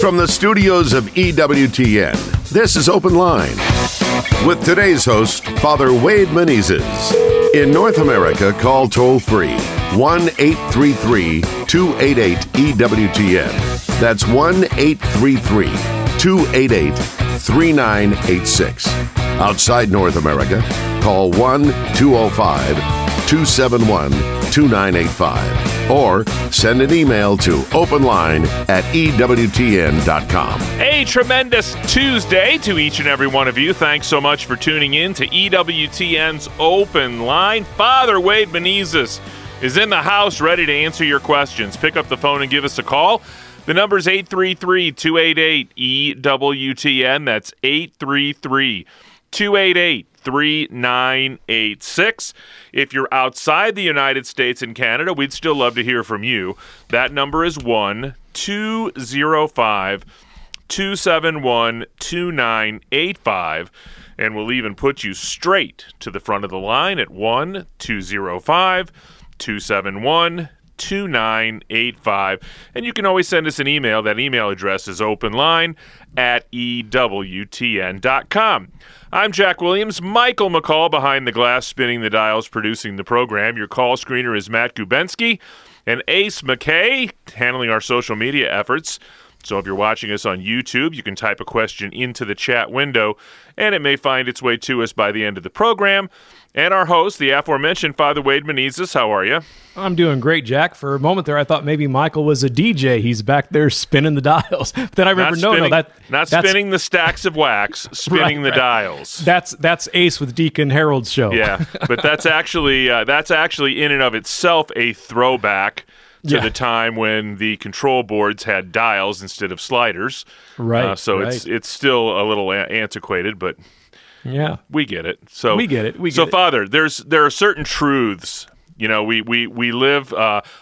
From the studios of EWTN, this is Open Line. With today's host, Father Wade Menezes. In North America, call toll-free 1-833-288-EWTN. That's 1-833-288-3986. Outside North America, call 1-205-271-2985. Or send an email to openline@ewtn.com. A tremendous Tuesday to each and every one of you. Thanks so much for tuning in to EWTN's Open Line. Father Wade Menezes is in the house ready to answer your questions. Pick up the phone and give us a call. The number is 833-288-EWTN. That's 833-288-3986. If you're outside the United States and Canada, we'd still love to hear from you. That number is 1-205-271-2985. And we'll even put you straight to the front of the line at 1-205-271-2985. And you can always send us an email. That email address is openline@ewtn.com. I'm Jack Williams. Michael McCall behind the glass, spinning the dials, producing the program. Your call screener is Matt Gubensky, and Ace McKay handling our social media efforts. So if you're watching us on YouTube, you can type a question into the chat window, and it may find its way to us by the end of the program. And our host, the aforementioned Father Wade Menezes, how are you? I'm doing great, Jack. For a moment there, I thought maybe Michael was a DJ. He's back there spinning the dials. But then I remember, that's spinning the stacks of wax, spinning the dials. That's Ace with Deacon Harold's show. Yeah, but that's actually in and of itself a throwback to the time when the control boards had dials instead of sliders. Right. It's still a little antiquated, but yeah, we get it. So we get it. So, Father, there are certain truths. You know, we live.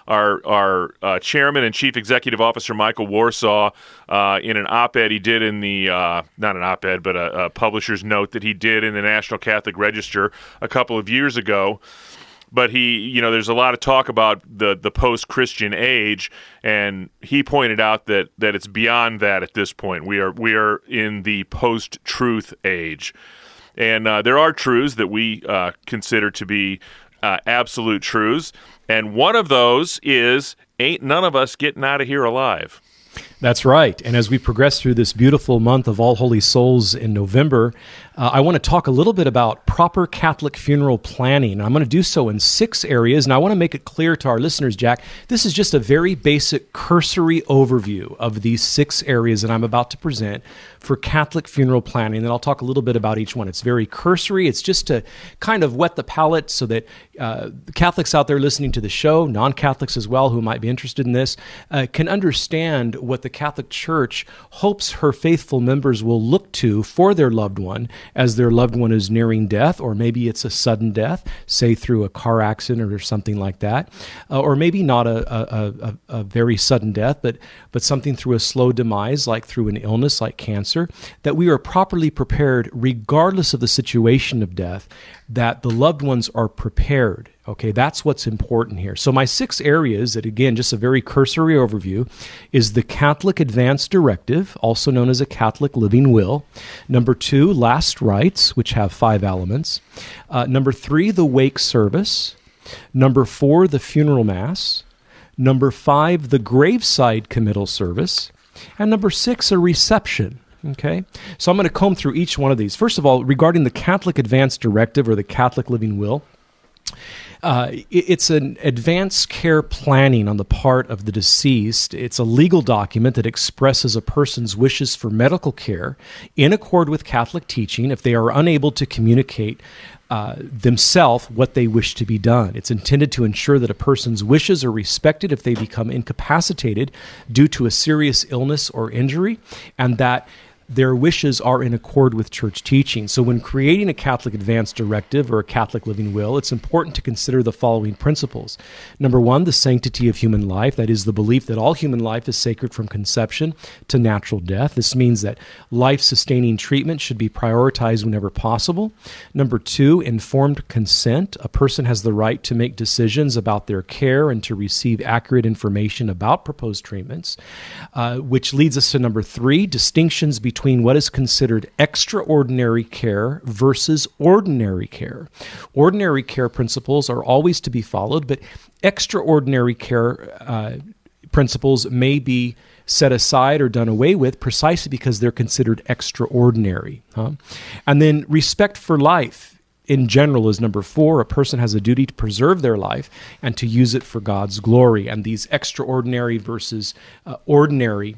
Our chairman and chief executive officer Michael Warsaw, in an op-ed he did in the not an op-ed, but a publisher's note that he did in the National Catholic Register a couple of years ago. But there's a lot of talk about the post-Christian age, and he pointed out that it's beyond that at this point. We are in the post-truth age, and there are truths that we consider to be absolute truths, and one of those is ain't none of us getting out of here alive. That's right. And as we progress through this beautiful month of All Holy Souls in November, I want to talk a little bit about proper Catholic funeral planning. And I'm going to do so in 6 areas. And I want to make it clear to our listeners, Jack, this is just a very basic cursory overview of these 6 areas that I'm about to present for Catholic funeral planning. And I'll talk a little bit about each one. It's very cursory. It's just to kind of whet the palate so that Catholics out there listening to the show, non-Catholics as well who might be interested in this, can understand what the Catholic Church hopes her faithful members will look to for their loved one as their loved one is nearing death, or maybe it's a sudden death, say through a car accident or something like that, or maybe not a very sudden death, but something through a slow demise, like through an illness like cancer, that we are properly prepared regardless of the situation of death, that the loved ones are prepared. Okay, that's what's important here. So my 6 areas, that again, just a very cursory overview, is the Catholic Advance Directive, also known as a Catholic Living Will. Number 2, Last Rites, which have 5 elements. Number 3, the Wake Service. Number 4, the Funeral Mass. Number 5, the Graveside Committal Service. And number 6, a reception. Okay, so I'm going to comb through each one of these. First of all, regarding the Catholic Advance Directive or the Catholic Living Will, it's an advance care planning on the part of the deceased. It's a legal document that expresses a person's wishes for medical care in accord with Catholic teaching if they are unable to communicate themselves what they wish to be done. It's intended to ensure that a person's wishes are respected if they become incapacitated due to a serious illness or injury, and that their wishes are in accord with church teaching. So when creating a Catholic Advance Directive or a Catholic Living Will, it's important to consider the following principles. Number one, the sanctity of human life. That is the belief that all human life is sacred from conception to natural death. This means that life-sustaining treatment should be prioritized whenever possible. Number two, informed consent. A person has the right to make decisions about their care and to receive accurate information about proposed treatments, which leads us to number three, distinctions between what is considered extraordinary care versus ordinary care. Ordinary care principles are always to be followed, but extraordinary care principles may be set aside or done away with precisely because they're considered extraordinary. And then respect for life in general is number four. A person has a duty to preserve their life and to use it for God's glory. And these extraordinary versus ordinary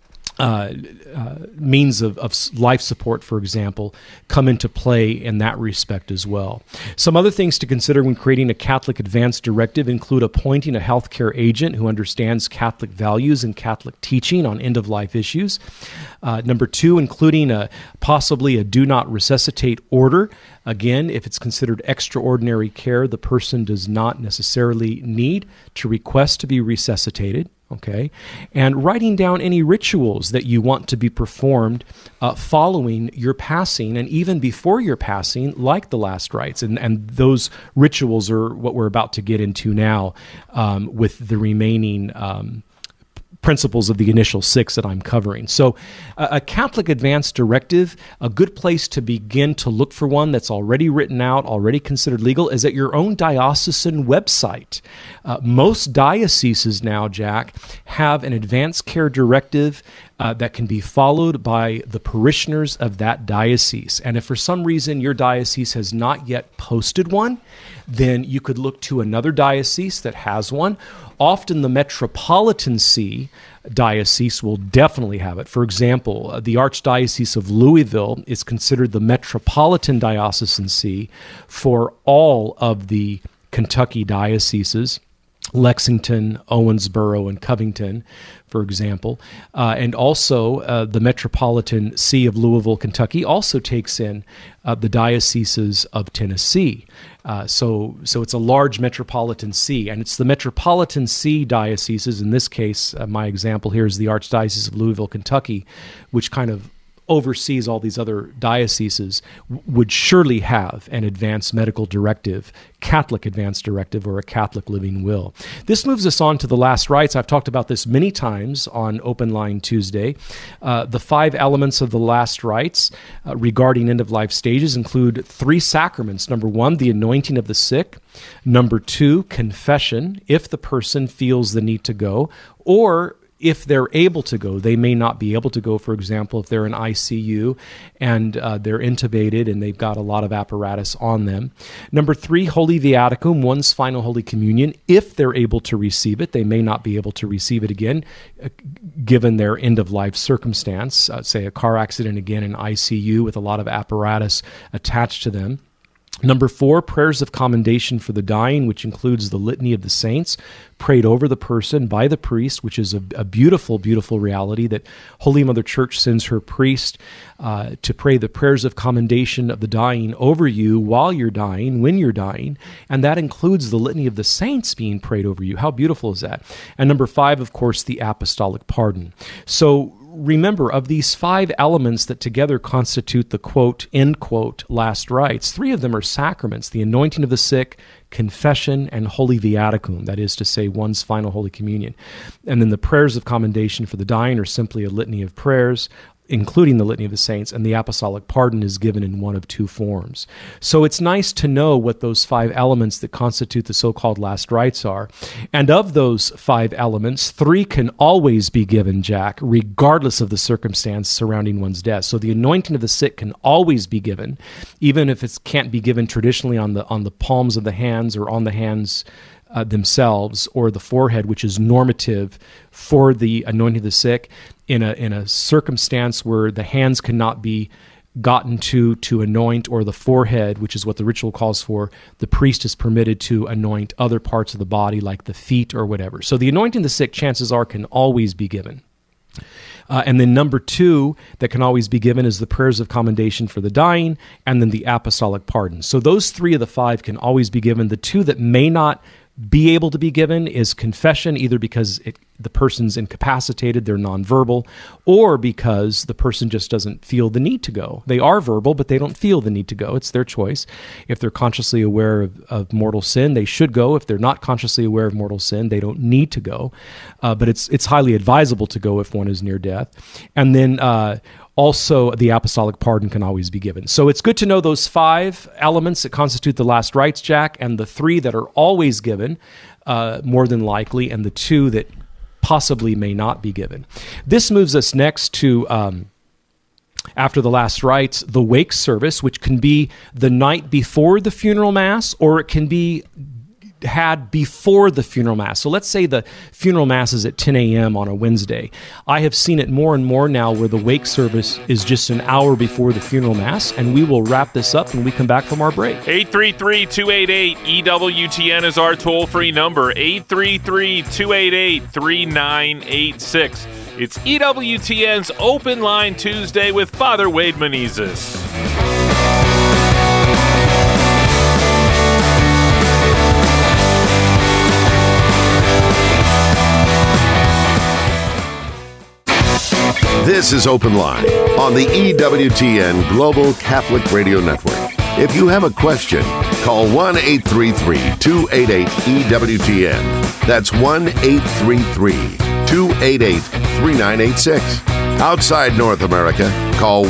means of life support, for example, come into play in that respect as well. Some other things to consider when creating a Catholic Advance Directive include appointing a healthcare agent who understands Catholic values and Catholic teaching on end-of-life issues. Number two, including possibly a do not resuscitate order. Again, if it's considered extraordinary care, the person does not necessarily need to request to be resuscitated. Okay, and writing down any rituals that you want to be performed following your passing and even before your passing, like the last rites. And those rituals are what we're about to get into now with the remaining principles of the initial six that I'm covering. So a Catholic Advance Directive, a good place to begin to look for one that's already written out, already considered legal, is at your own diocesan website. Most dioceses now, Jack, have an advanced care directive that can be followed by the parishioners of that diocese. And if for some reason your diocese has not yet posted one, then you could look to another diocese that has one. Often the Metropolitan See diocese will definitely have it. For example, the Archdiocese of Louisville is considered the Metropolitan Diocesan See for all of the Kentucky dioceses. Lexington, Owensboro, and Covington, for example. And also the Metropolitan See of Louisville, Kentucky also takes in the dioceses of Tennessee. So it's a large metropolitan see, and it's the Metropolitan See dioceses, in this case, my example here is the Archdiocese of Louisville, Kentucky, which kind of oversees all these other dioceses, would surely have an advanced medical directive, Catholic Advance Directive, or a Catholic Living Will. This moves us on to the last rites. I've talked about this many times on Open Line Tuesday. The 5 elements of the last rites regarding end-of-life stages include 3 sacraments. Number 1, the anointing of the sick. Number 2, confession, if the person feels the need to go, or if they're able to go. They may not be able to go, for example, if they're in ICU and they're intubated and they've got a lot of apparatus on them. Number 3, Holy Viaticum, one's final Holy Communion. If they're able to receive it, they may not be able to receive it again, given their end-of-life circumstance, say a car accident again in ICU with a lot of apparatus attached to them. Number 4, prayers of commendation for the dying, which includes the Litany of the Saints, prayed over the person by the priest, which is a beautiful, beautiful reality that Holy Mother Church sends her priest to pray the prayers of commendation of the dying over you while you're dying, when you're dying, and that includes the Litany of the Saints being prayed over you. How beautiful is that? And number 5, of course, the apostolic pardon. So remember, of these 5 elements that together constitute the quote, end quote, last rites, 3 of them are sacraments: the anointing of the sick, confession, and Holy Viaticum, that is to say, one's final Holy Communion. And then the prayers of commendation for the dying are simply a litany of prayers, including the Litany of the Saints, and the apostolic pardon is given in one of 2 forms. So it's nice to know what those 5 elements that constitute the so-called last rites are. And of those 5 elements, 3 can always be given, Jack, regardless of the circumstance surrounding one's death. So the anointing of the sick can always be given, even if it can't be given traditionally on the palms of the hands or on the hands themselves, or the forehead, which is normative for the anointing of the sick. In a circumstance where the hands cannot be gotten to anoint, or the forehead, which is what the ritual calls for, the priest is permitted to anoint other parts of the body, like the feet or whatever. So the anointing of the sick, chances are, can always be given. And then number 2 that can always be given is the prayers of commendation for the dying, and then the apostolic pardon. So those 3 of the 5 can always be given. The 2 that may not be able to be given is confession, either because the person's incapacitated, they're nonverbal, or because the person just doesn't feel the need to go. They are verbal, but they don't feel the need to go. It's their choice. If they're consciously aware of mortal sin, they should go. If they're not consciously aware of mortal sin, they don't need to go. But it's highly advisable to go if one is near death. And then also, the apostolic pardon can always be given. So it's good to know those 5 elements that constitute the last rites, Jack, and the 3 that are always given, more than likely, and the 2 that possibly may not be given. This moves us next to, after the last rites, the wake service, which can be the night before the funeral mass, or it can be had before the funeral mass. So let's say the funeral mass is at 10 a.m. on a Wednesday. I have seen it more and more now where the wake service is just an hour before the funeral mass, and we will wrap this up when we come back from our break. 833-288-EWTN is our toll-free number, 833-288-3986. It's EWTN's Open Line Tuesday with Father Wade Menezes. This is Open Line on the EWTN Global Catholic Radio Network. If you have a question, call 1-833-288-EWTN. That's 1-833-288-3986. Outside North America, call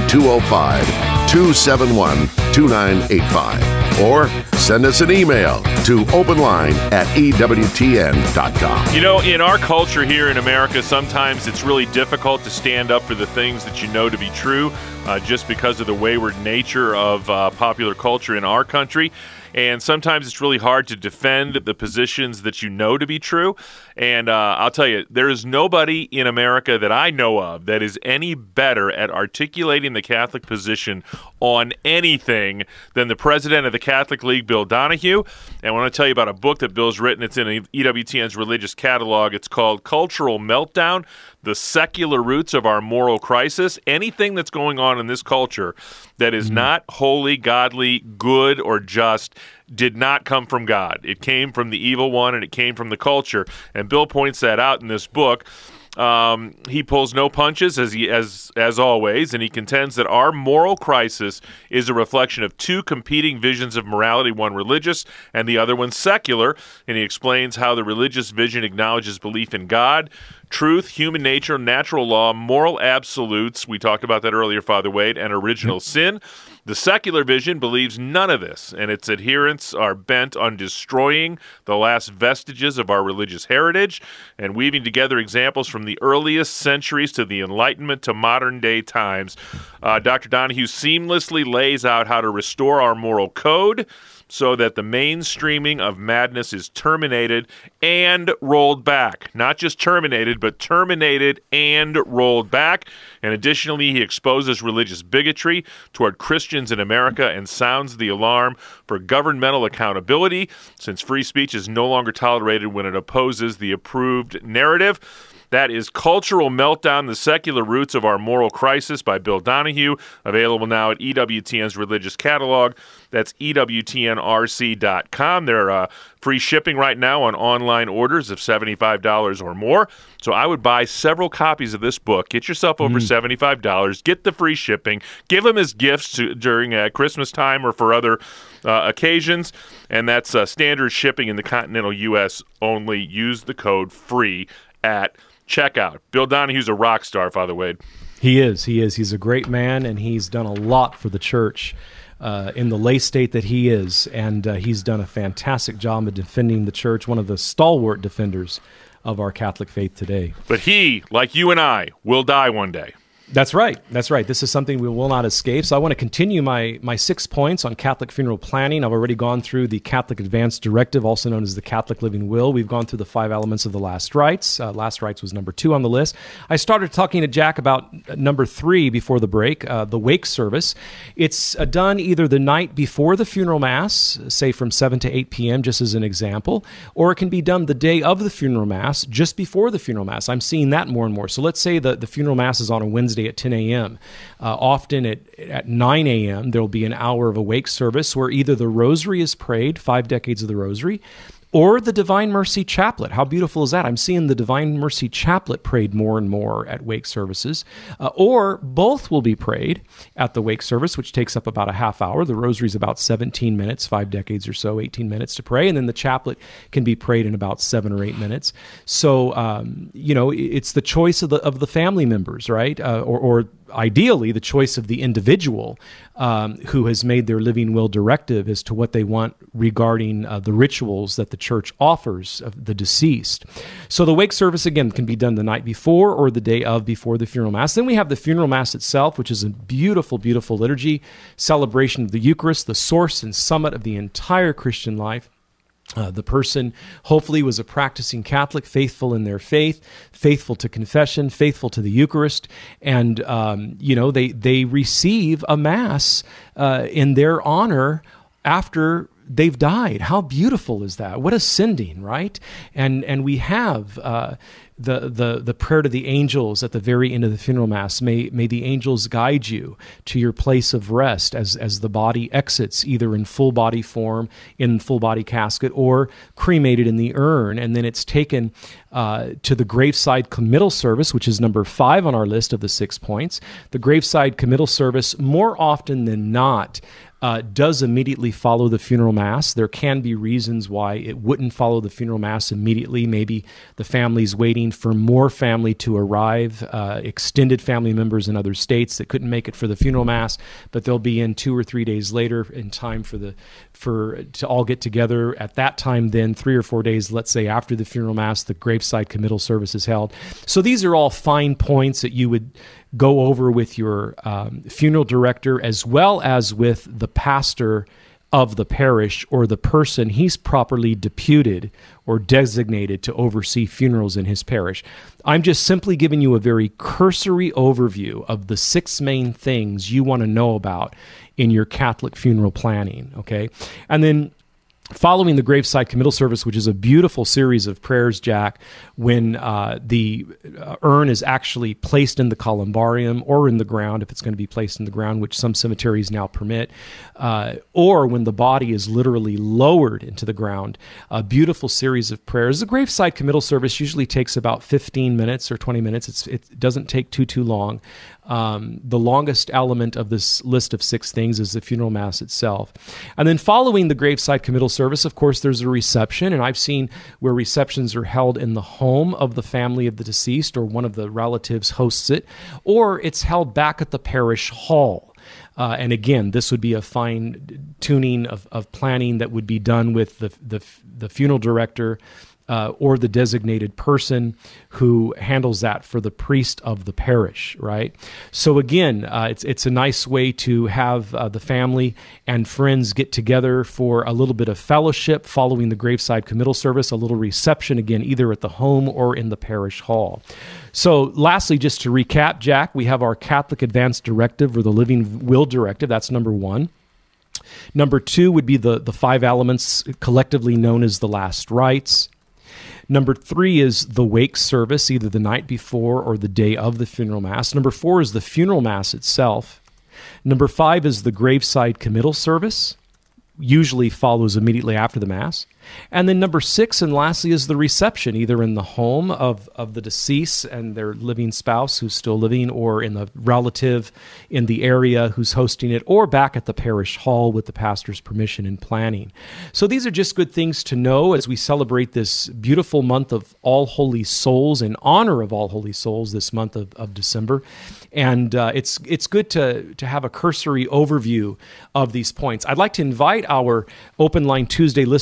1-205-271-2985. Or send us an email to openline@ewtn.com. You know, in our culture here in America, sometimes it's really difficult to stand up for the things that you know to be true, just because of the wayward nature of popular culture in our country. And sometimes it's really hard to defend the positions that you know to be true. And I'll tell you, there is nobody in America that I know of that is any better at articulating the Catholic position on anything than the president of the Catholic League, Bill Donahue. And I want to tell you about a book that Bill's written. It's in EWTN's religious catalog. It's called Cultural Meltdown: The Secular Roots of Our Moral Crisis. Anything that's going on in this culture that is not holy, godly, good, or just did not come from God. It came from the evil one, and it came from the culture. And Bill points that out in this book. He pulls no punches, as always, and he contends that our moral crisis is a reflection of 2 competing visions of morality, one religious and the other one secular. And he explains how the religious vision acknowledges belief in God, truth, human nature, natural law, moral absolutes, we talked about that earlier, Father Wade, and original sin. The secular vision believes none of this, and its adherents are bent on destroying the last vestiges of our religious heritage and weaving together examples from the earliest centuries to the Enlightenment to modern-day times. Dr. Donahue seamlessly lays out how to restore our moral code so that the mainstreaming of madness is terminated and rolled back. Not just terminated, but terminated and rolled back. And additionally, he exposes religious bigotry toward Christians in America and sounds the alarm for governmental accountability, since free speech is no longer tolerated when it opposes the approved narrative. That is Cultural Meltdown: The Secular Roots of Our Moral Crisis by Bill Donahue, available now at EWTN's religious catalog. That's EWTNRC.com. They're free shipping right now on online orders of $75 or more. So I would buy several copies of this book. Get yourself over $75. Get the free shipping. Give them as gifts during Christmas time or for other occasions. And that's standard shipping in the continental U.S. only. Use the code FREE at checkout. Bill Donahue's a rock star, Father Wade. He is. He's a great man, and he's done a lot for the church in the lay state that he is, and he's done a fantastic job of defending the church, one of the stalwart defenders of our Catholic faith today. But he, like you and I, will die one day. That's right. That's right. This is something we will not escape. So I want to continue my 6 points on Catholic funeral planning. I've already gone through the Catholic Advance Directive, also known as the Catholic Living Will. We've gone through the 5 elements of the last rites. Last rites was number 2 on the list. I started talking to Jack about number 3 before the break, the wake service. It's done either the night before the funeral mass, say from 7 to 8 p.m., just as an example, or it can be done the day of the funeral mass, just before the funeral mass. I'm seeing that more and more. So let's say the funeral mass is on a Wednesday at 10 a.m. Often at 9 a.m., there will be an hour of a wake service where either the rosary is prayed, 5 decades of the rosary, or the Divine Mercy Chaplet. How beautiful is that? I'm seeing the Divine Mercy Chaplet prayed more and more at wake services. Or both will be prayed at the wake service, which takes up about a half hour. The rosary is about 17 minutes, 5 decades or so, 18 minutes to pray. And then the chaplet can be prayed in about 7 or 8 minutes. So, it's the choice of the family members, right? Or ideally, the choice of the individual who has made their living will directive as to what they want regarding the rituals that the church offers of the deceased. So the wake service, again, can be done the night before or the day of before the funeral mass. Then we have the funeral mass itself, which is a beautiful, beautiful liturgy, celebration of the Eucharist, the source and summit of the entire Christian life. The person hopefully was a practicing Catholic, faithful in their faith, faithful to confession, faithful to the Eucharist, and they receive a Mass in their honor after they've died. How beautiful is that? What a sending, right? And we have the prayer to the angels at the very end of the funeral mass. May the angels guide you to your place of rest as the body exits, either in full body form, in full body casket, or cremated in the urn. And then it's taken to the graveside committal service, which is number 5 on our list of the 6 points. The graveside committal service, more often than not, does immediately follow the funeral mass. There can be reasons why it wouldn't follow the funeral mass immediately. Maybe the family's waiting for more family to arrive, extended family members in other states that couldn't make it for the funeral mass, but they'll be in 2 or 3 days later in time to all get together. At that time, then 3 or 4 days, let's say after the funeral mass, the graveside committal service is held. So these are all fine points that you would go over with your funeral director, as well as with the pastor of the parish or the person he's properly deputed or designated to oversee funerals in his parish. I'm just simply giving you a very cursory overview of the 6 main things you want to know about in your Catholic funeral planning, okay? And then following the graveside committal service, which is a beautiful series of prayers, Jack, when the urn is actually placed in the columbarium or in the ground, if it's going to be placed in the ground, which some cemeteries now permit, or when the body is literally lowered into the ground, a beautiful series of prayers. The graveside committal service usually takes about 15 minutes or 20 minutes. It doesn't take too long. The longest element of this list of 6 things is the funeral mass itself. And then following the graveside committal service, of course, there's a reception, and I've seen where receptions are held in the home of the family of the deceased, or one of the relatives hosts it, or it's held back at the parish hall. And again, this would be a fine tuning of planning that would be done with the funeral director, or the designated person who handles that for the priest of the parish, right? So again, it's a nice way to have the family and friends get together for a little bit of fellowship following the graveside committal service, a little reception, again, either at the home or in the parish hall. So lastly, just to recap, Jack, we have our Catholic Advance Directive, or the Living Will Directive. That's number 1. Number 2 would be the 5 elements collectively known as the last rites. Number 3 is the wake service, either the night before or the day of the funeral mass. Number 4 is the funeral mass itself. Number 5 is the graveside committal service, usually follows immediately after the mass. And then number 6, and lastly, is the reception, either in the home of the deceased and their living spouse who's still living, or in the relative in the area who's hosting it, or back at the parish hall with the pastor's permission and planning. So these are just good things to know as we celebrate this beautiful month of All Holy Souls, in honor of All Holy Souls, this month of December. And it's good to have a cursory overview of these points. I'd like to invite our Open Line Tuesday listeners live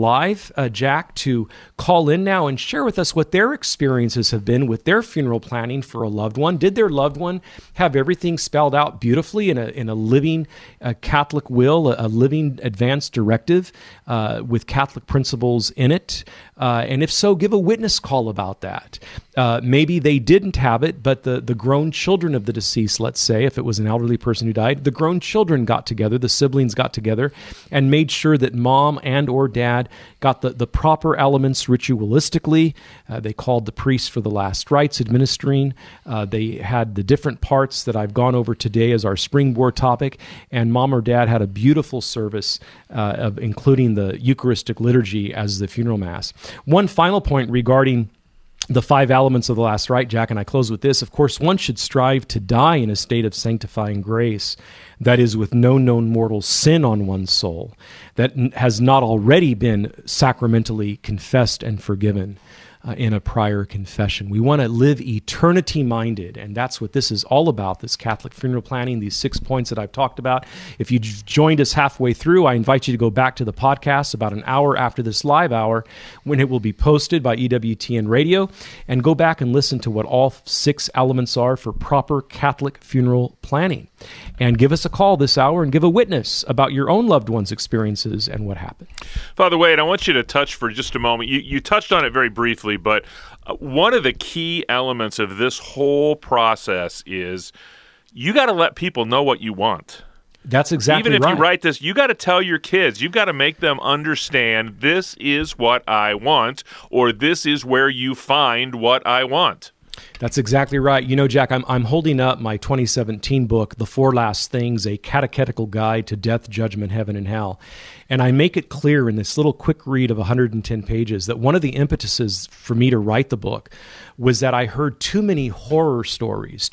live, Jack, to call in now and share with us what their experiences have been with their funeral planning for a loved one. Did their loved one have everything spelled out beautifully in a living Catholic will, a living advance directive with Catholic principles in it? And if so, give a witness call about that. Maybe they didn't have it, but the grown children of the deceased, let's say, if it was an elderly person who died, the grown children got together, the siblings got together, and made sure that mom and or dad got the proper elements ritualistically. They called the priest for the last rites administering. They had the different parts that I've gone over today as our springboard topic, and mom or dad had a beautiful service of including the Eucharistic liturgy as the funeral mass. One final point regarding the 5 elements of the last rite, Jack, and I close with this. Of course, one should strive to die in a state of sanctifying grace, that is, with no known mortal sin on one's soul, that has not already been sacramentally confessed and forgiven in a prior confession. We want to live eternity-minded, and that's what this is all about, this Catholic funeral planning, these 6 points that I've talked about. If you joined us halfway through, I invite you to go back to the podcast about an hour after this live hour when it will be posted by EWTN Radio, and go back and listen to what all 6 elements are for proper Catholic funeral planning. And give us a call this hour and give a witness about your own loved one's experiences and what happened. Father Wade, I want you to touch for just a moment. You touched on it very briefly, but one of the key elements of this whole process is you got to let people know what you want. That's exactly right. Even if you write this, you got to tell your kids. You've got to make them understand this is what I want, or this is where you find what I want. That's exactly right. You know, Jack, I'm holding up my 2017 book, The 4 Last Things, a catechetical guide to death, judgment, heaven, and hell. And I make it clear in this little quick read of 110 pages that one of the impetuses for me to write the book was that I heard too many horror stories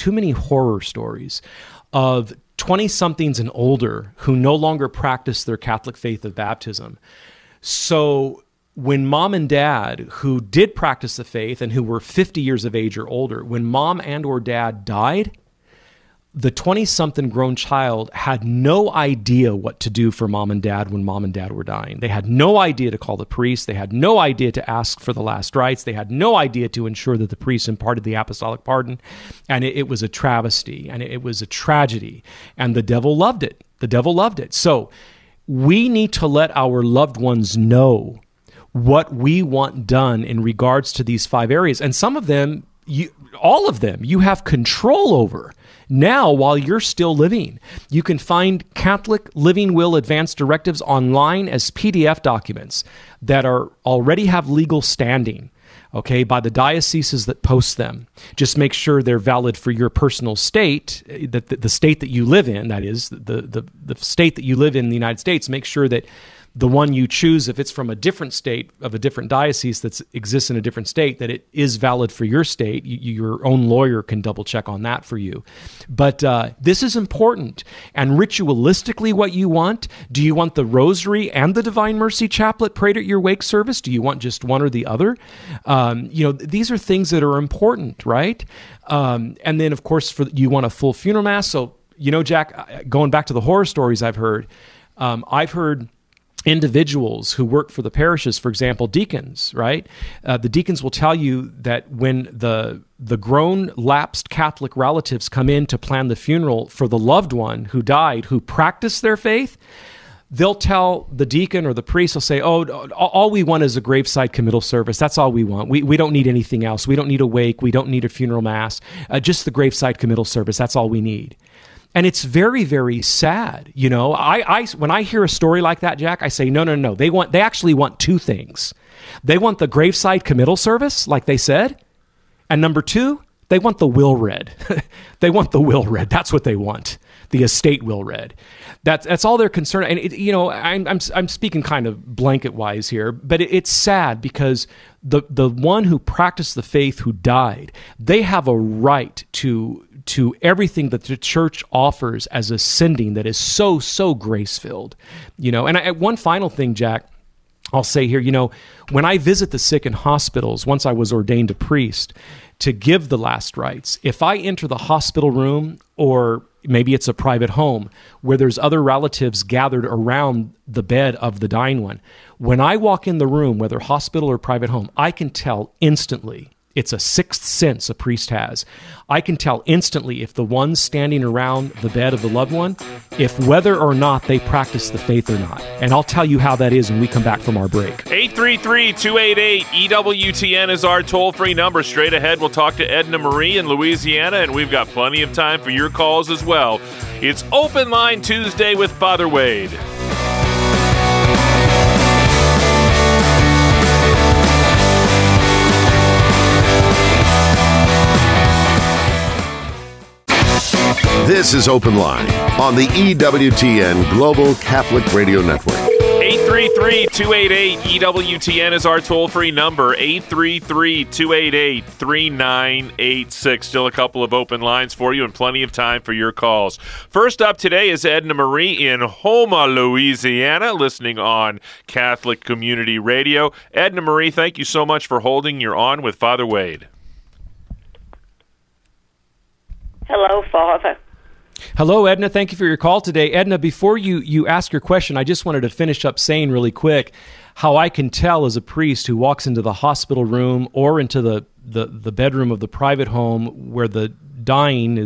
of 20-somethings and older who no longer practice their Catholic faith of baptism. So when mom and dad, who did practice the faith and who were 50 years of age or older, when mom and or dad died, the 20-something grown child had no idea what to do for mom and dad when mom and dad were dying. They had no idea to call the priest. They had no idea to ask for the last rites. They had no idea to ensure that the priest imparted the apostolic pardon. And it was a travesty, and it was a tragedy. And the devil loved it. The devil loved it. So we need to let our loved ones know what we want done in regards to these 5 areas. And some of them, all of them, you have control over now while you're still living. You can find Catholic Living Will Advance Directives online as PDF documents that already have legal standing, okay, by the dioceses that post them. Just make sure they're valid for your personal state, that the state that you live in, that is, the state that you live in the United States. Make sure that the one you choose, if it's from a different state of a different diocese that exists in a different state, that it is valid for your state. Your own lawyer can double check on that for you. But this is important. And ritualistically, what you want, do you want the rosary and the Divine Mercy Chaplet prayed at your wake service? Do you want just one or the other? These are things that are important, right? And then, of course, you want a full funeral mass. So, Jack, going back to the horror stories I've heard individuals who work for the parishes, for example, deacons, right? The deacons will tell you that when the grown lapsed Catholic relatives come in to plan the funeral for the loved one who died, who practiced their faith, they'll tell the deacon or the priest, they'll say, all we want is a graveside committal service. That's all we want. We don't need anything else. We don't need a wake. We don't need a funeral mass. Just the graveside committal service. That's all we need. And it's very, very sad. When I hear a story like that, Jack, I say, no. They actually want 2 things. They want the graveside committal service, like they said. And number 2, they want the will read. They want the will read. That's what they want. The estate will read. That's all they're concerned. And I'm speaking kind of blanket wise here, but it's sad because the one who practiced the faith who died, they have a right to everything that the church offers as a sending that is so grace-filled. And one final thing, Jack, I'll say here, when I visit the sick in hospitals, once I was ordained a priest, to give the last rites, if I enter the hospital room, or maybe it's a private home where there's other relatives gathered around the bed of the dying one, When I walk in the room, whether hospital or private home, I can tell instantly. It's a sixth sense a priest has. I can tell instantly if the one standing around the bed of the loved one, if whether or not they practice the faith or not. And I'll tell you how that is when we come back from our break. 833-288-EWTN is our toll-free number. Straight ahead, we'll talk to Edna Marie in Louisiana, and we've got plenty of time for your calls as well. It's Open Line Tuesday with Father Wade. This is Open Line on the EWTN Global Catholic Radio Network. 833-288-EWTN is our toll-free number, 833-288-3986. Still a couple of open lines for you and plenty of time for your calls. First up today is Edna Marie in Houma, Louisiana, listening on Catholic Community Radio. Edna Marie, thank you so much for holding. You're on with Father Wade. Hello, Father. Hello, Edna. Thank you for your call today. Edna, before you ask your question, I just wanted to finish up saying really quick how I can tell as a priest who walks into the hospital room or into the bedroom of the private home where the dying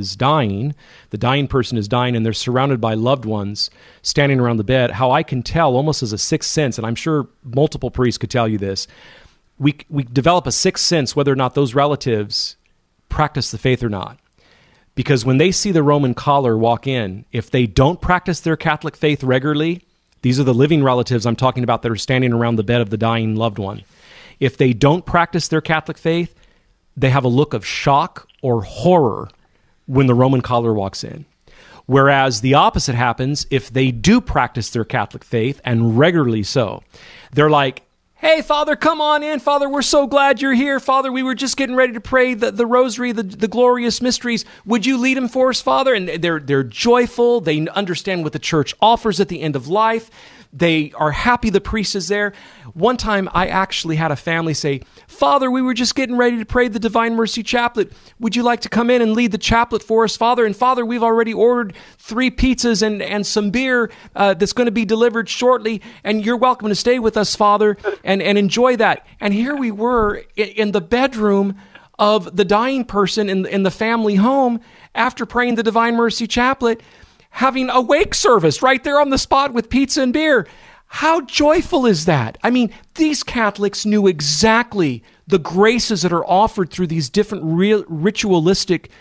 person is dying, and they're surrounded by loved ones standing around the bed, how I can tell almost as a sixth sense, and I'm sure multiple priests could tell you this, we develop a sixth sense whether or not those relatives practice the faith or not. Because when they see the Roman collar walk in, if they don't practice their Catholic faith regularly, these are the living relatives I'm talking about that are standing around the bed of the dying loved one. If they don't practice their Catholic faith, they have a look of shock or horror when the Roman collar walks in. Whereas the opposite happens if they do practice their Catholic faith, and regularly so. They're like, "Hey, Father, come on in. Father, we're so glad you're here. Father, we were just getting ready to pray the rosary, the glorious mysteries. Would you lead them for us, Father?" And they're joyful. They understand what the church offers at the end of life. They are happy the priest is there. One time, I actually had a family say, "Father, we were just getting ready to pray the Divine Mercy Chaplet. Would you like to come in and lead the chaplet for us, Father? And Father, we've already ordered 3 pizzas and some beer that's going to be delivered shortly, and you're welcome to stay with us, Father, and enjoy that." And here we were in the bedroom of the dying person in the family home after praying the Divine Mercy Chaplet, having a wake service right there on the spot with pizza and beer. How joyful is that? I mean, these Catholics knew exactly the graces that are offered through these different ritualistic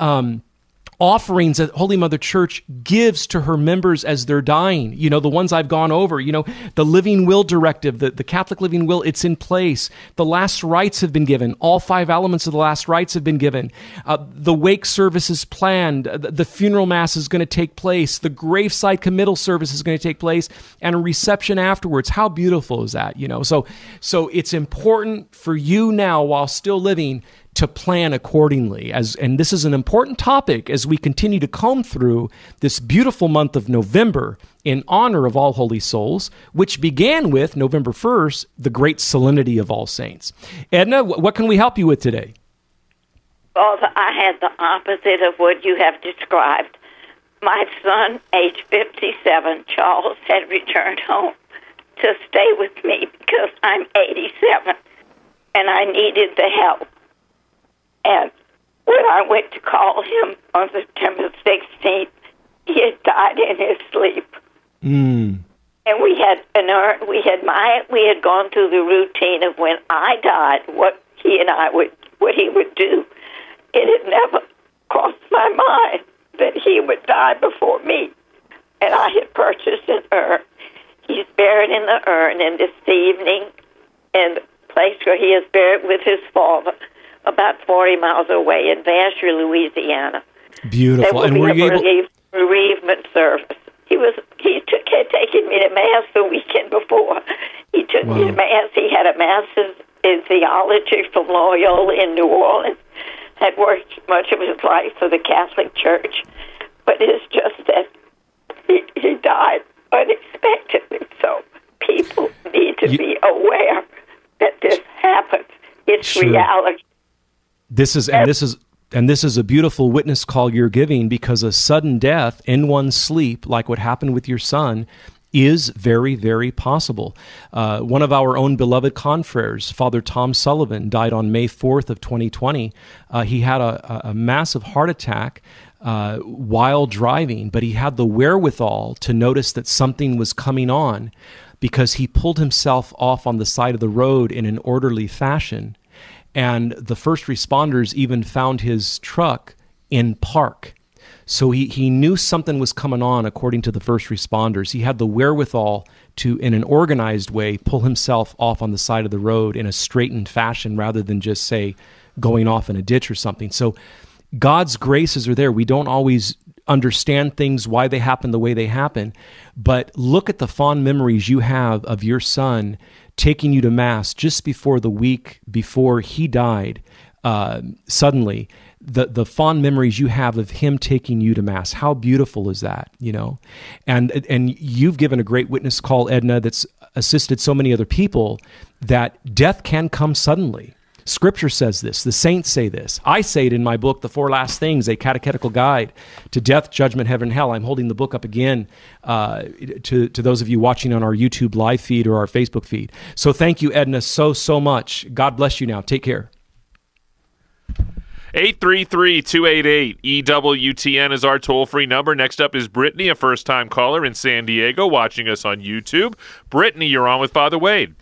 offerings that Holy Mother Church gives to her members as they're dying. You know, the ones I've gone over, the living will directive, the Catholic living will, it's in place. The last rites have been given. All 5 elements of the last rites have been given. The wake service is planned. The funeral mass is going to take place. The graveside committal service is going to take place, and a reception afterwards. How beautiful is that? So it's important for you now, while still living, to plan accordingly. And this is an important topic as we continue to comb through this beautiful month of November in honor of All Holy Souls, which began with November 1st, the great solemnity of All Saints. Edna, what can we help you with today? Father, I had the opposite of what you have described. My son, age 57, Charles, had returned home to stay with me because I'm 87, and I needed the help. And when I went to call him on September 16th, he had died in his sleep. And we had gone through the routine of when I died, what he would do. It had never crossed my mind that he would die before me. And I had purchased an urn. He's buried in the urn, and this evening, in the place where he is buried with his father, about 40 miles away in Vasher, Louisiana. Beautiful. There will be a bereavement service. He had taken me to Mass the weekend before. He took me to Mass. He had a Master's in theology from Loyola in New Orleans. Had worked much of his life for the Catholic Church. But it's just that he died unexpectedly. So people need to be aware that this happens. It's reality. This is a beautiful witness call you're giving, because a sudden death in one's sleep, like what happened with your son, is very, very possible. One of our own beloved confreres, Father Tom Sullivan, died on May 4th of 2020. He had a massive heart attack while driving, but he had the wherewithal to notice that something was coming on because he pulled himself off on the side of the road in an orderly fashion. And the first responders even found his truck in park. So he knew something was coming on, according to the first responders. He had the wherewithal to, in an organized way, pull himself off on the side of the road in a straightened fashion rather than just, say, going off in a ditch or something. So God's graces are there. We don't always understand things, why they happen the way they happen, but look at the fond memories you have of your son taking you to Mass just before the week before he died suddenly. The fond memories you have of him taking you to Mass. How beautiful is that, you know? And you've given a great witness call, Edna, that's assisted so many other people, that death can come suddenly. Scripture says this. The saints say this. I say it in my book, The Four Last Things, a catechetical guide to death, judgment, heaven, and hell. I'm holding the book up again to those of you watching on our YouTube live feed or our Facebook feed. So thank you, Edna, so much. God bless you now. Take care. 833-288-EWTN is our toll-free number. Next up is Brittany, a first-time caller in San Diego, watching us on YouTube. Brittany, you're on with Father Wade.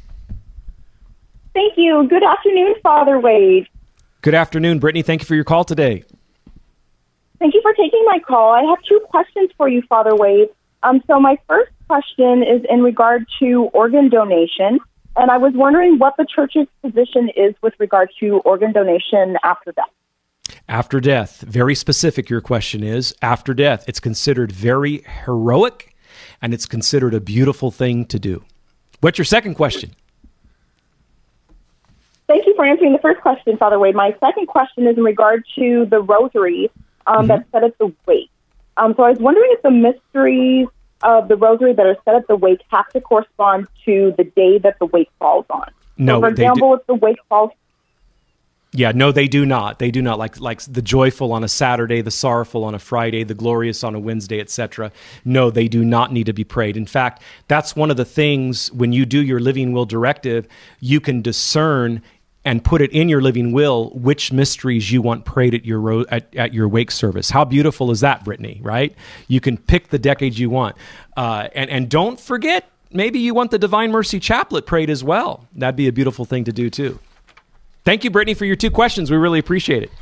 Thank you. Good afternoon, Father Wade. Good afternoon, Brittany. Thank you for your call today. Thank you for taking my call. I have two questions for you, Father Wade. So my first question is in regard to organ donation. And I was wondering what the church's position is with regard to organ donation after death. After death. Very specific, your question is. After death. It's considered very heroic, and it's considered a beautiful thing to do. What's your second question? Thank you for answering the first question, Father Wade. My second question is in regard to the rosary that's set at the wake. So I was wondering if the mysteries of the rosary that are set at the wake have to correspond to the day that the wake falls on. No, so for example, if the wake falls... Yeah, no, they do not. They do not. Like the joyful on a Saturday, the sorrowful on a Friday, the glorious on a Wednesday, etc. No, they do not need to be prayed. In fact, that's one of the things when you do your living will directive, you can discern and put it in your living will which mysteries you want prayed at your wake service. How beautiful is that, Brittany, right? You can pick the decades you want. And don't forget, maybe you want the Divine Mercy Chaplet prayed as well. That'd be a beautiful thing to do too. Thank you, Brittany, for your two questions. We really appreciate it.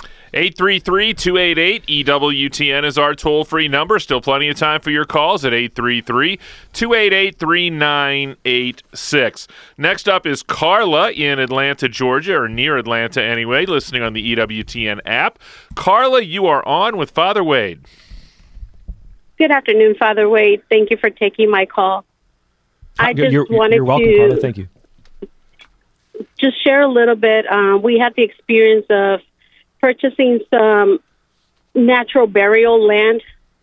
833-288-EWTN is our toll-free number. Still plenty of time for your calls at 833-288-3986. Next up is Carla in Atlanta, Georgia, or near Atlanta anyway, listening on the EWTN app. Carla, you are on with Father Wade. Good afternoon, Father Wade. Thank you for taking my call. You're welcome, Carla. Thank you. Just share a little bit. We had the experience of purchasing some natural burial land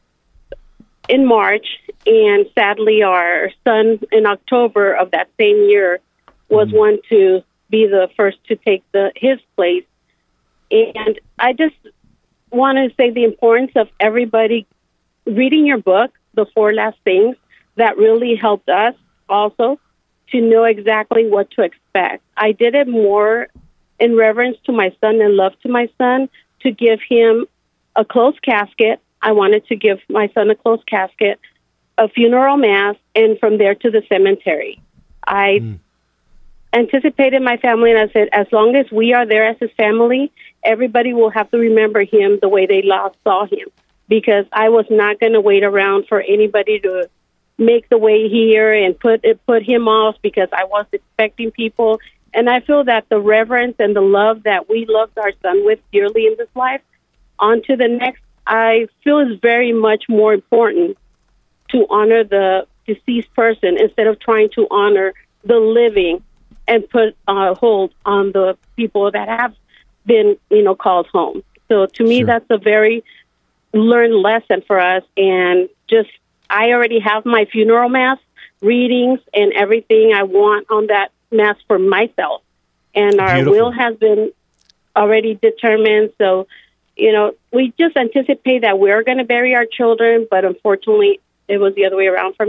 in March, and sadly our son in October of that same year was one to be the first to take his place. And I just want to say the importance of everybody reading your book, The Four Last Things. That really helped us also to know exactly what to expect. I did it more in reverence to my son and love to my son, to give him a closed casket. I wanted to give my son a closed casket, a funeral mass, and from there to the cemetery. I anticipated my family, and I said, as long as we are there as his family, everybody will have to remember him the way they last saw him, because I was not going to wait around for anybody to make the way here and put him off, because I was expecting people. And I feel that the reverence and the love that we loved our son with dearly in this life, on to the next, I feel is very much more important to honor the deceased person instead of trying to honor the living and put a hold on the people that have been, called home. So to me, that's a very learned lesson for us. And just, I already have my funeral mass readings and everything I want on that mass for myself. And our will has been already determined. So, we just anticipate that we're going to bury our children, but unfortunately it was the other way around for me.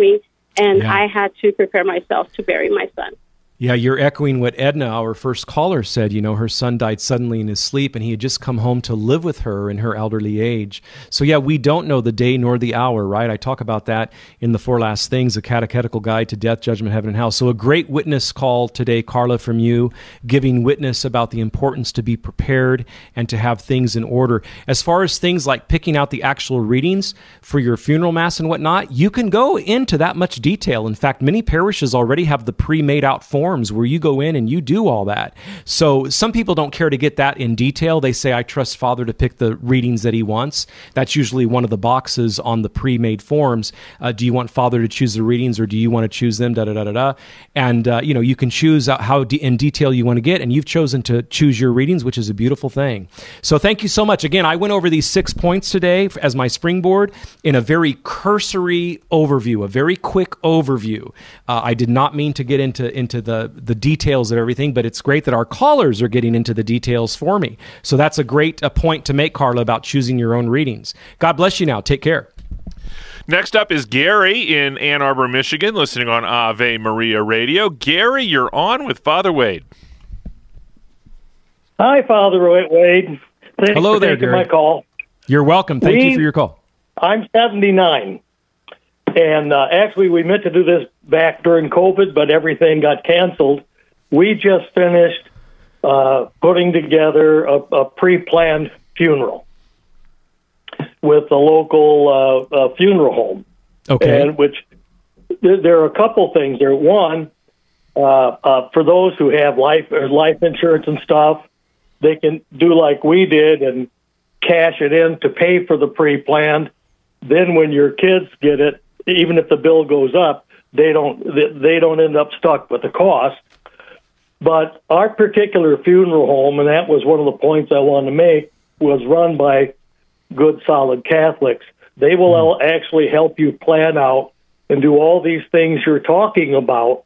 and I had to prepare myself to bury my son. Yeah, you're echoing what Edna, our first caller, said. You know, her son died suddenly in his sleep, and he had just come home to live with her in her elderly age. So, yeah, we don't know the day nor the hour, right? I talk about that in the Four Last Things, a catechetical guide to death, judgment, heaven, and hell. So a great witness call today, Carla, from you, giving witness about the importance to be prepared and to have things in order. As far as things like picking out the actual readings for your funeral mass and whatnot, you can go into that much detail. In fact, many parishes already have the pre-made out forms where you go in and you do all that. So some people don't care to get that in detail. They say, I trust Father to pick the readings that he wants. That's usually one of the boxes on the pre-made forms. Do you want Father to choose the readings, or do you want to choose them? And you can choose how in detail you want to get, and you've chosen to choose your readings, which is a beautiful thing. So thank you so much. Again, I went over these 6 points today as my springboard in a very cursory overview, a very quick overview. I did not mean to get into the details of everything, but it's great that our callers are getting into the details for me. So that's a great point to make, Carla, about choosing your own readings. God bless you now. Take care. Next up is Gary in Ann Arbor, Michigan, listening on Ave Maria Radio. Gary, you're on with Father Wade. Hi, Father Wade. Thanks Hello for there, taking Gary. my call. You're welcome. Thank you for your call. I'm 79. And actually, we meant to do this back during COVID, but everything got canceled. We just finished putting together a pre-planned funeral with the local funeral home. Okay. And which there are a couple things there. One, for those who have life insurance and stuff, they can do like we did and cash it in to pay for the pre-planned. Then when your kids get it, even if the bill goes up, they don't end up stuck with the cost. But our particular funeral home, and that was one of the points I wanted to make, was run by good, solid Catholics. They will actually help you plan out and do all these things you're talking about,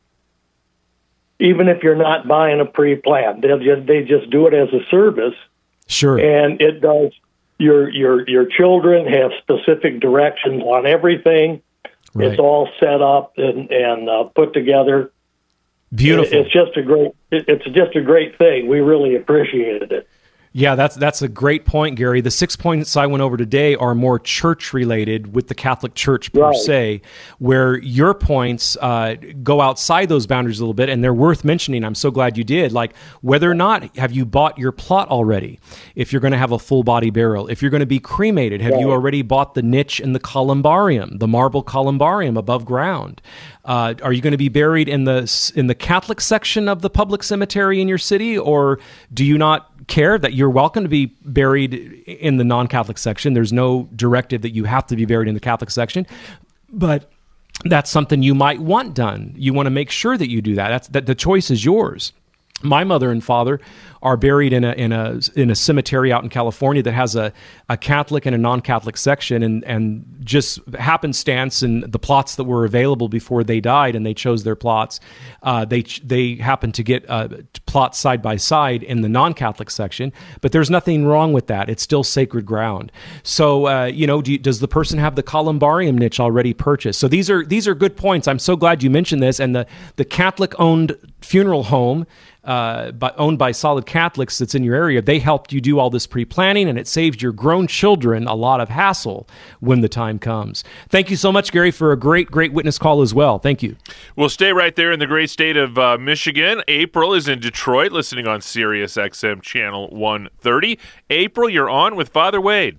even if you're not buying a pre-plan. They just do it as a service. Sure. And it does. Your children have specific directions on everything. Right. It's all set up and put together. Beautiful. It's just a great thing. We really appreciated it. Yeah, that's a great point, Gary. The 6 points I went over today are more church-related with the Catholic Church per se, where your points go outside those boundaries a little bit, and they're worth mentioning. I'm so glad you did. Like whether or not have you bought your plot already, if you're going to have a full-body burial, if you're going to be cremated, have you already bought the niche in the columbarium, the marble columbarium above ground? Are you going to be buried in the Catholic section of the public cemetery in your city, or do you not care that you're welcome to be buried in the non-Catholic section? There's no directive that you have to be buried in the Catholic section, but that's something you might want done. You want to make sure that you do that. The choice is yours. My mother and father are buried in a cemetery out in California that has a Catholic and a non-Catholic section, and just happenstance in the plots that were available before they died and they chose their plots, they happened to get plots side by side in the non-Catholic section, but there's nothing wrong with that. It's still sacred ground. So does the person have the columbarium niche already purchased? So these are good points. I'm so glad you mentioned this. And the Catholic-owned funeral home, owned by solid Catholics that's in your area, they helped you do all this pre-planning, and it saves your grown children a lot of hassle when the time comes. Thank you so much, Gary, for a great witness call as well. Thank you. We'll stay right there in the great state of Michigan. April is in Detroit, listening on Sirius XM Channel 130. April, you're on with Father Wade.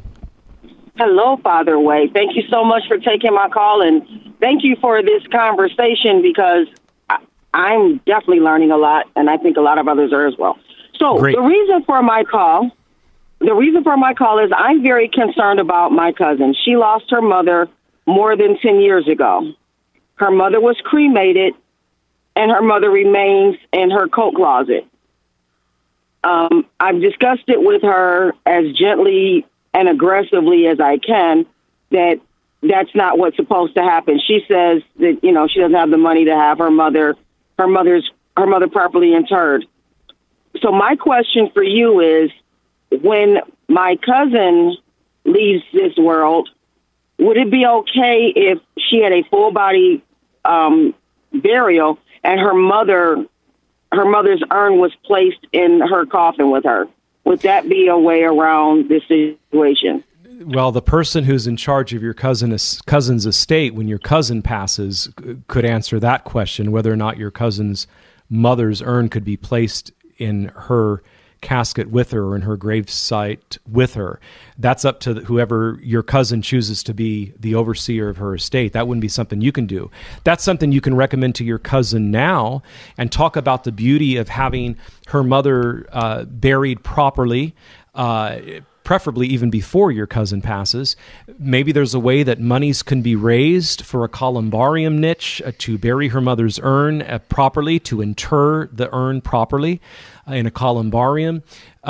Hello, Father Wade. Thank you so much for taking my call, and thank you for this conversation, because I'm definitely learning a lot, and I think a lot of others are as well. So Great. The reason for my call is I'm very concerned about my cousin. She lost her mother more than 10 years ago. Her mother was cremated, and her mother remains in her coat closet. I've discussed it with her as gently and aggressively as I can that that's not what's supposed to happen. She says that, she doesn't have the money to have her mother properly interred. So my question for you is, when my cousin leaves this world, would it be okay if she had a full body burial and her mother's urn was placed in her coffin with her? Would that be a way around this situation? Well, the person who's in charge of your cousin's estate when your cousin passes could answer that question, whether or not your cousin's mother's urn could be placed in her casket with her or in her gravesite with her. That's up to whoever your cousin chooses to be the overseer of her estate. That wouldn't be something you can do. That's something you can recommend to your cousin now and talk about the beauty of having her mother buried properly, preferably even before your cousin passes. Maybe there's a way that monies can be raised for a columbarium niche to bury her mother's urn properly, to inter the urn properly in a columbarium,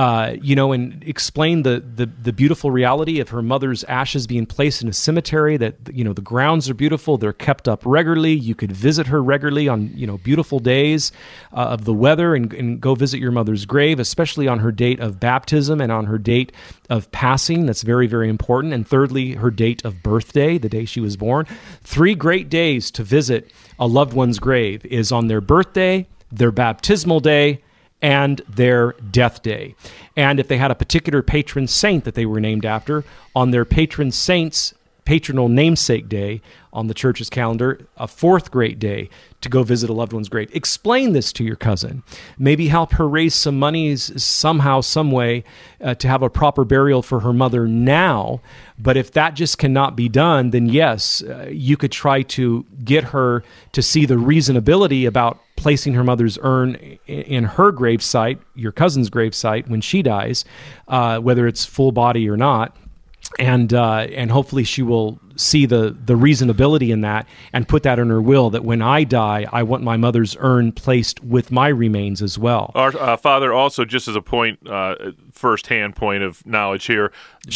and explain the beautiful reality of her mother's ashes being placed in a cemetery, that, the grounds are beautiful. They're kept up regularly. You could visit her regularly on, beautiful days of the weather and go visit your mother's grave, especially on her date of baptism and on her date of passing. That's very, very important. And thirdly, her date of birthday, the day she was born. 3 great days to visit a loved one's grave is on their birthday, their baptismal day, and their death day. And if they had a particular patron saint that they were named after, on their patron saint's patronal namesake day on the church's calendar, a 4th great day to go visit a loved one's grave. Explain this to your cousin. Maybe help her raise some monies somehow, some way, to have a proper burial for her mother now. But if that just cannot be done, then yes, you could try to get her to see the reasonability about placing her mother's urn in her gravesite, your cousin's gravesite, when she dies, whether it's full body or not. And hopefully she will see the reasonability in that and put that in her will, that when I die, I want my mother's urn placed with my remains as well. Our Father, also, just as a point, first-hand point of knowledge here,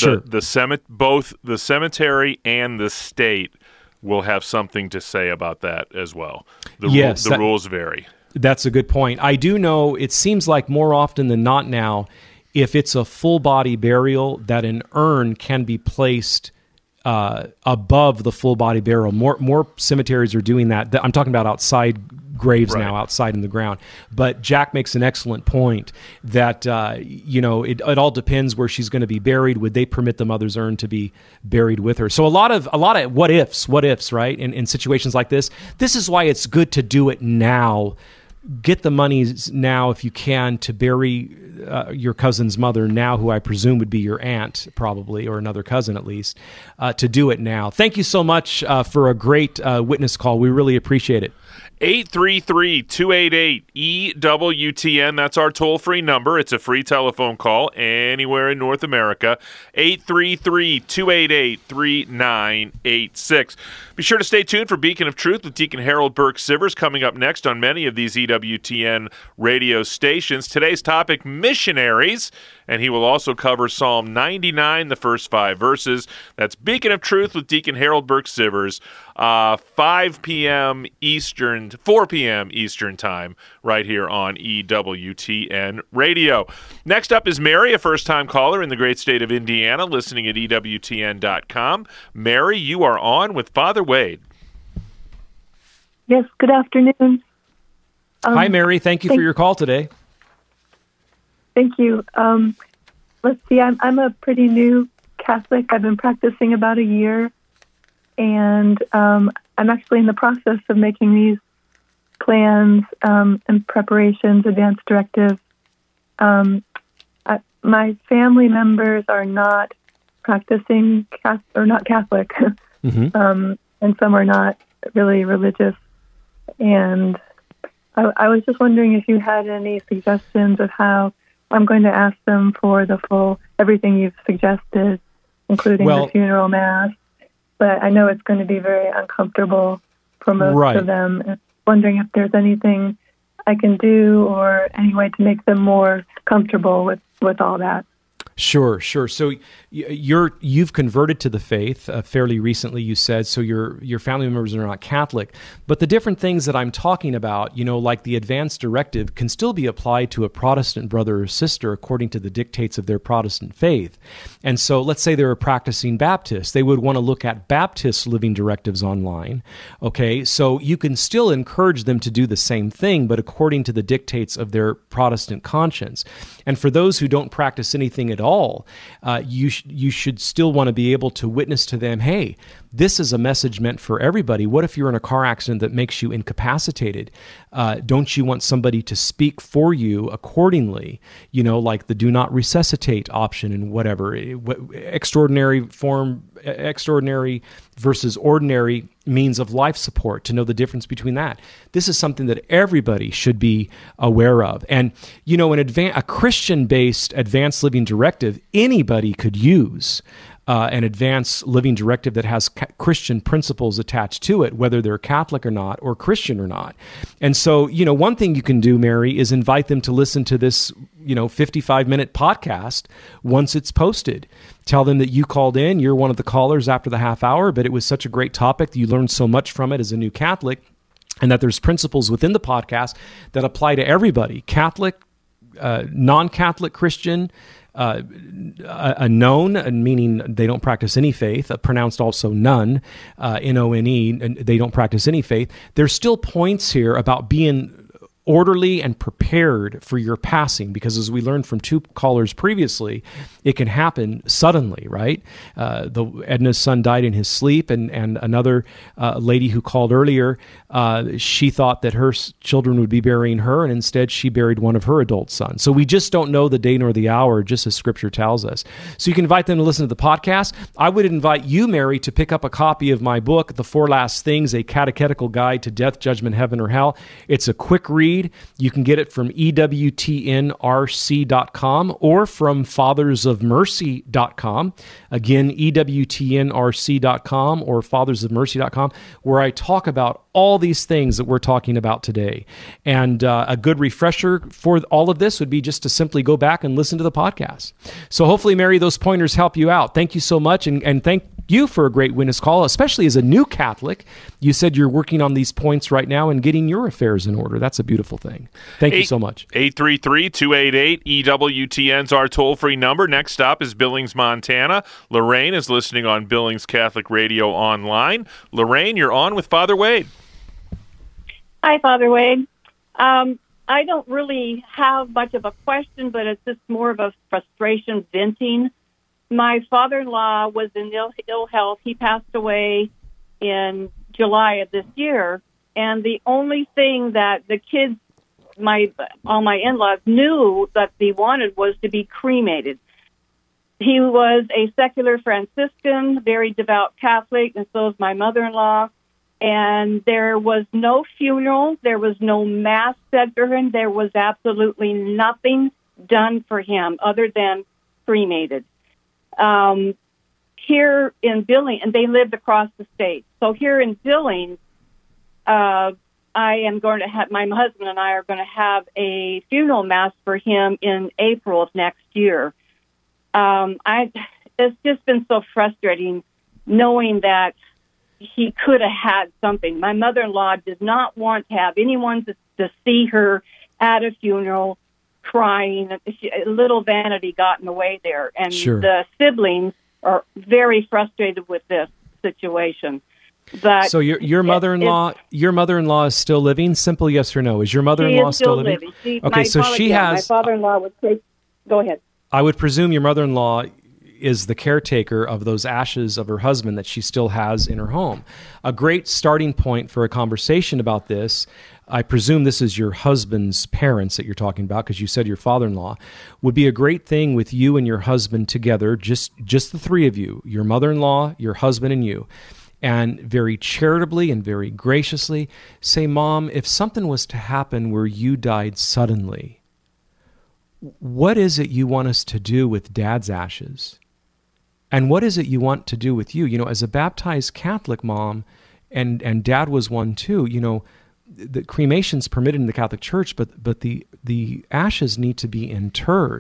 both the cemetery and the state will have something to say about that as well. The rules vary. That's a good point. I do know it seems like more often than not now, if it's a full body burial, that an urn can be placed above the full body burial. More cemeteries are doing that. I'm talking about outside graves now, outside in the ground. But Jack makes an excellent point that it all depends where she's going to be buried. Would they permit the mother's urn to be buried with her? So a lot of what ifs, right? In situations like this. This is why it's good to do it now. Get the monies now if you can to bury your cousin's mother now, who I presume would be your aunt probably, or another cousin at least, to do it now. Thank you so much for a great witness call. We really appreciate it. 833-288-EWTN. That's our toll-free number. It's a free telephone call anywhere in North America. 833-288-3986. Be sure to stay tuned for Beacon of Truth with Deacon Harold Burke-Sivers coming up next on many of these EWTN radio stations. Today's topic, missionaries, and he will also cover Psalm 99, the first 5 verses. That's Beacon of Truth with Deacon Harold Burke-Sivers, 4 p.m. Eastern time, right here on EWTN Radio. Next up is Mary, a first-time caller in the great state of Indiana, listening at EWTN.com. Mary, you are on with Father Wade. Yes, good afternoon. Hi, Mary. Thank you for your call today. Thank you. Let's see, I'm a pretty new Catholic. I've been practicing about a year, and I'm actually in the process of making these plans and preparations, advance directives. My family members are not practicing or not Catholic, and some are not really religious. And I was just wondering if you had any suggestions of how I'm going to ask them for the full everything you've suggested, including the funeral mass. But I know it's going to be very uncomfortable for most of them. And wondering if there's anything I can do or any way to make them more comfortable with all that. Sure. So you've converted to the faith fairly recently, you said, so your family members are not Catholic. But the different things that I'm talking about, like the advance directive, can still be applied to a Protestant brother or sister according to the dictates of their Protestant faith. And so let's say they're a practicing Baptist. They would want to look at Baptist living directives online. Okay, so you can still encourage them to do the same thing, but according to the dictates of their Protestant conscience. And for those who don't practice anything at all, you should still want to be able to witness to them, hey, this is a message meant for everybody. What if you're in a car accident that makes you incapacitated? Don't you want somebody to speak for you accordingly? Like the do not resuscitate option and whatever. Extraordinary versus ordinary means of life support, to know the difference between that. This is something that everybody should be aware of. And, a Christian-based advanced living directive, anybody could use an advanced living directive that has Christian principles attached to it, whether they're Catholic or not, or Christian or not. And so, one thing you can do, Mary, is invite them to listen to this, 55-minute podcast once it's posted. Tell them that you called in, you're one of the callers after the half hour, but it was such a great topic that you learned so much from it as a new Catholic, and that there's principles within the podcast that apply to everybody, Catholic, non-Catholic Christian, a known, meaning they don't practice any faith, pronounced also none, N-O-N-E, and they don't practice any faith. There's still points here about being orderly and prepared for your passing, because as we learned from two callers previously, it can happen suddenly, right? Edna's son died in his sleep, and another lady who called earlier, she thought that her children would be burying her, and instead she buried one of her adult sons. So we just don't know the day nor the hour, just as Scripture tells us. So you can invite them to listen to the podcast. I would invite you, Mary, to pick up a copy of my book, The Four Last Things, a catechetical guide to death, judgment, heaven, or hell. It's a quick read. You can get it from EWTNRC.com or from FathersOfMercy.com. Again, EWTNRC.com or FathersOfMercy.com, where I talk about all these things that we're talking about today. And a good refresher for all of this would be just to simply go back and listen to the podcast. So hopefully, Mary, those pointers help you out. Thank you so much, and thank you for a great witness call, especially as a new Catholic. You said you're working on these points right now and getting your affairs in order. That's a beautiful thing. Thank you so much. 833-288-EWTN's our toll-free number. Next stop is Billings, Montana. Lorraine is listening on Billings Catholic Radio Online. Lorraine, you're on with Father Wade. Hi, Father Wade. I don't really have much of a question, but it's just more of a frustration venting. My father-in-law was in ill health. He passed away in July of this year, and the only thing that the kids, all my in-laws, knew that they wanted was to be cremated. He was a secular Franciscan, very devout Catholic, and so was my mother-in-law. And there was no funeral. There was no mass said for him. There was absolutely nothing done for him other than cremated. Here in Billings, and they lived across the state. So here in Billings, I am going to have, my husband and I are going to have a funeral mass for him in April of next year. It's just been so frustrating knowing that he could have had something. My mother-in-law did not want to have anyone to see her at a funeral crying. A little vanity got in the way there. And Sure. The siblings are very frustrated with this situation. But so your mother-in-law is still living? Simple yes or no. Is your mother-in-law still living? Okay, so she has. My father-in-law would say, go ahead. I would presume your mother-in-law is the caretaker of those ashes of her husband that she still has in her home. A great starting point for a conversation about this, I presume this is your husband's parents that you're talking about, because you said your father-in-law, would be a great thing with you and your husband together, just the three of you, your mother-in-law, your husband, and you, and very charitably and very graciously say, Mom, if something was to happen where you died suddenly, what is it you want us to do with Dad's ashes? And what is it you want to do with you? You know, as a baptized Catholic mom, and Dad was one too, you know, the cremation's permitted in the Catholic Church, but the ashes need to be interred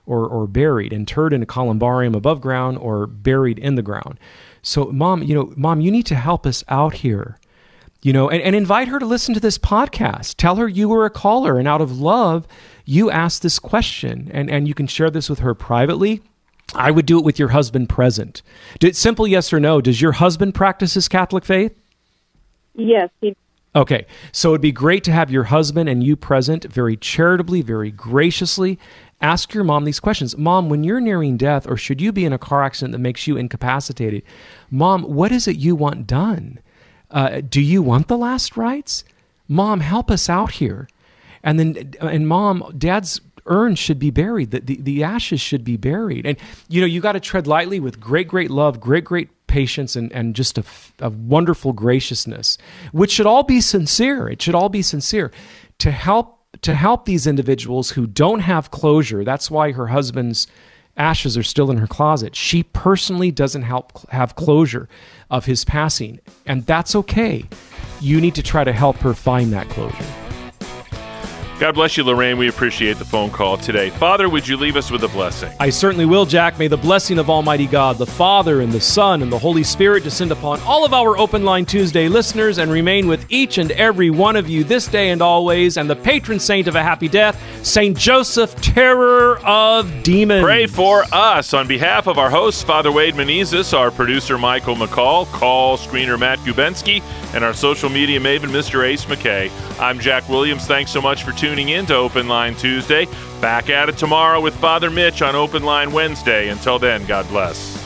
or buried, interred in a columbarium above ground or buried in the ground. So Mom, you need to help us out here. And invite her to listen to this podcast. Tell her you were a caller, and out of love, you asked this question, and you can share this with her privately. I would do it with your husband present. Simple yes or no. Does your husband practice his Catholic faith? Yes. Okay, so it'd be great to have your husband and you present, very charitably, very graciously. Ask your mom these questions. Mom, when you're nearing death, or should you be in a car accident that makes you incapacitated, Mom, what is it you want done? Do you want the last rites? Mom, help us out here. And Mom, Dad's urn should be buried. The ashes should be buried. And, you got to tread lightly with great, great love, great, great patience, and just a wonderful graciousness, which should all be sincere. It should all be sincere to help these individuals who don't have closure. That's why her husband's ashes are still in her closet. She personally doesn't have closure of his passing, and that's okay. You need to try to help her find that closure. God bless you, Lorraine. We appreciate the phone call today. Father, would you leave us with a blessing? I certainly will, Jack. May the blessing of Almighty God, the Father and the Son and the Holy Spirit descend upon all of our Open Line Tuesday listeners and remain with each and every one of you this day and always. And the patron saint of a happy death, Saint Joseph, terror of demons. Pray for us. On behalf of our hosts, Father Wade Menezes, our producer, Michael McCall, call screener, Matt Gubensky, and our social media maven, Mr. Ace McKay. I'm Jack Williams. Thanks so much for tuning in to Open Line Tuesday. Back at it tomorrow with Father Mitch on Open Line Wednesday. Until then, God bless.